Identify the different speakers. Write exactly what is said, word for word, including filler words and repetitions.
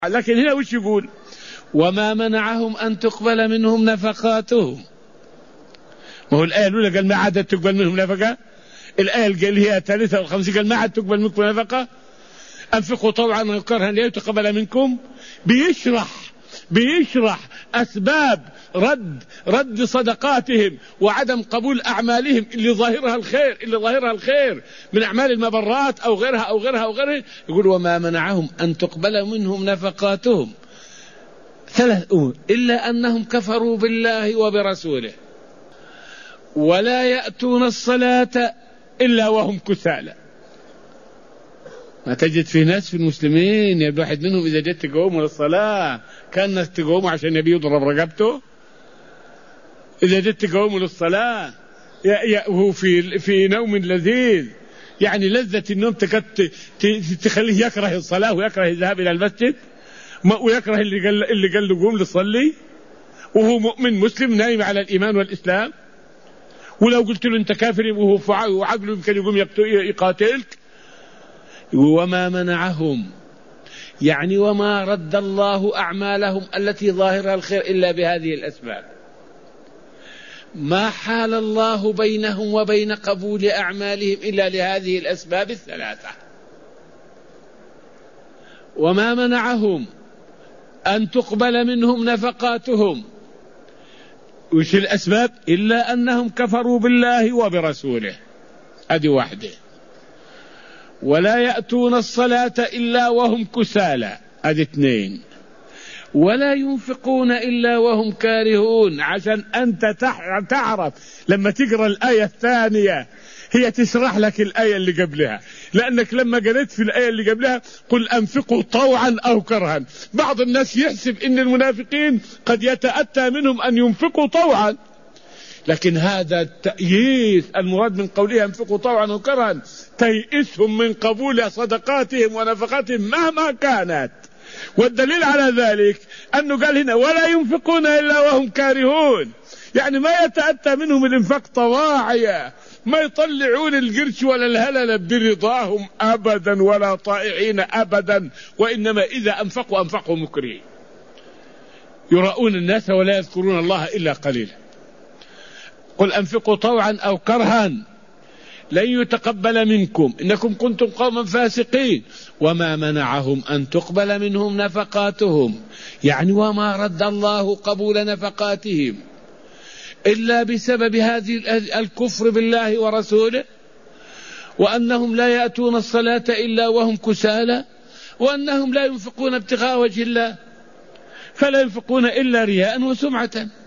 Speaker 1: لكن هنا وش يقول؟ وما منعهم أن تقبل منهم نفقاتهم. ما هو الآية الأولى قال ما عادت تقبل منهم نفقة، الآية اللي قال هي ثالثة وخمسين قال ما عاد تقبل منكم نفقة. أنفقوا طوعا وكرها ليتقبل منكم. بيشرح بيشرح أسباب رد رد صدقاتهم وعدم قبول أعمالهم اللي ظاهرها الخير اللي ظاهرها الخير من أعمال المبرات أو غيرها أو غيرها أو غيرها. يقول وما منعهم أن تقبل منهم نفقاتهم ثلاث أمور: إلا أنهم كفروا بالله وبرسوله، ولا يأتون الصلاة إلا وهم كسالى. ما تجد في ناس في المسلمين يبدو واحد منهم إذا جت تقوموا للصلاة كان الناس تقوموا عشان يبي يضرب رقبته. إذا جت تقوموا للصلاة وهو في في نوم لذيذ، يعني لذة النوم تكت تخليه يكره الصلاة ويكره الذهاب إلى المسجد ويكره اللي قال اللي قال له قوم لصلي وهو مؤمن مسلم نايم على الإيمان والإسلام. ولو قلت له أنت كافر وهو وعقله يمكن يقوم يقاتلك. وما منعهم يعني وما رد الله أعمالهم التي ظاهرها الخير إلا بهذه الأسباب. ما حال الله بينهم وبين قبول أعمالهم إلا لهذه الأسباب الثلاثة. وما منعهم أن تقبل منهم نفقاتهم، وش الأسباب؟ إلا أنهم كفروا بالله وبرسوله، هذه واحدة. ولا يأتون الصلاة إلا وهم كسالى، هذه اثنين. ولا ينفقون إلا وهم كارهون، عشان أنت تعرف لما تقرأ الآية الثانية هي تشرح لك الآية اللي قبلها، لأنك لما قرأت في الآية اللي قبلها قل أنفقوا طوعا أو كرها. بعض الناس يحسب إن المنافقين قد يتأتى منهم أن ينفقوا طوعا، لكن هذا التأييس المراد من قولها أنفقوا طوعا أو كرها تيئسهم من قبول صدقاتهم ونفقاتهم مهما كانت. والدليل على ذلك أنه قال هنا ولا ينفقون إلا وهم كارهون، يعني ما يتأتى منهم الإنفاق طواعية، ما يطلعون القرش ولا الهلل برضاهم أبدا ولا طائعين أبدا، وإنما إذا أنفقوا أنفقوا مكرهين يراؤون الناس ولا يذكرون الله إلا قليلا. قل أنفقوا طوعا أو كرها لن يتقبل منكم إنكم كنتم قوما فاسقين. وما منعهم أن تقبل منهم نفقاتهم، يعني وما رد الله قبول نفقاتهم إلا بسبب هذه الكفر بالله ورسوله، وأنهم لا يأتون الصلاة إلا وهم كسالى، وأنهم لا ينفقون ابتغاء وجه الله، فلا ينفقون إلا رياء وسمعة.